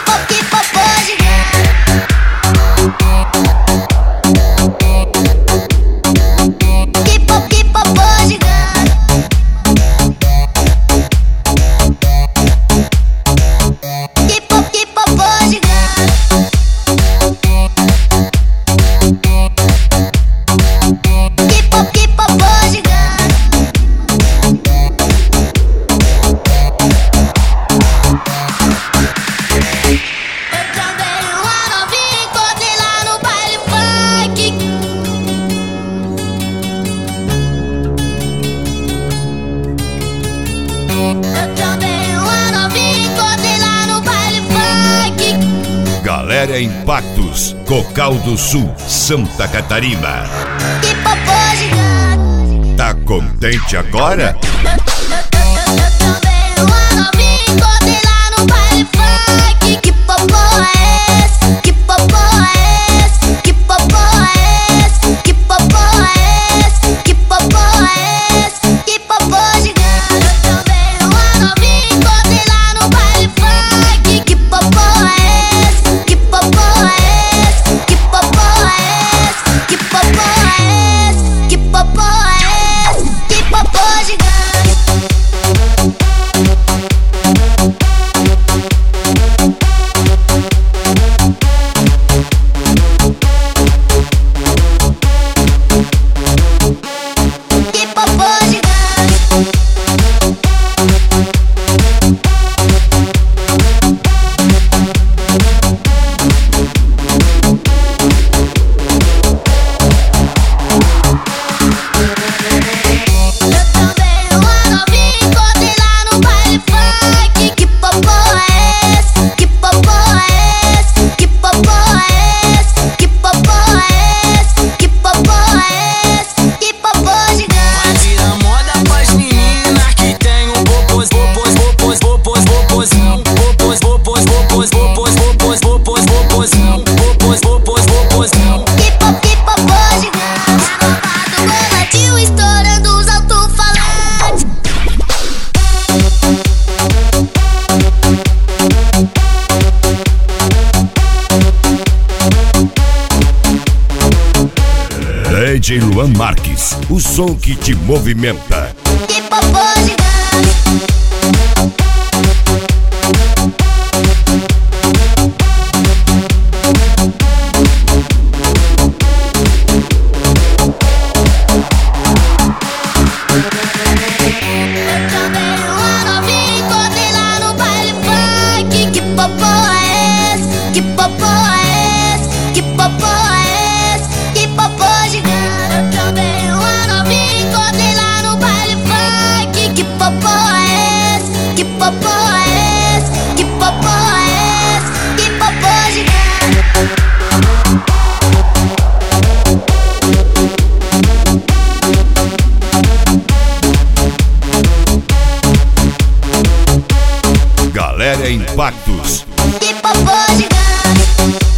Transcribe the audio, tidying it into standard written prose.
Galera Impactos, Cocal do Sul, Santa Catarina. Que popô gigante. Tá contente agora? Eu também uma novinha encontrei lá no baile funk. Que popô é esse? Que popô é esse? Que popô é esse? Que popô é esse? Que popô é esse? Que popô gigante. Eu também uma novinha encontrei lá no baile funk. Que popô é esse? Que popô é esse? Que popô é esse? Que popô é esse? Que popô é esse? Que popô gigante. DJ Luan Marques, o som que te movimenta. Que popô gigante. Eu também uma novinha encontrei lá no baile funk. Que popô é esse? Que popô é esse? Que popô é esse? Que popô gigante. Eu também uma novinha encontrei lá no baile funk. Que popô é esse? Que popô é esse? Que popô é esse? Que popô gigante. Galera Impactos. Que popô gigante.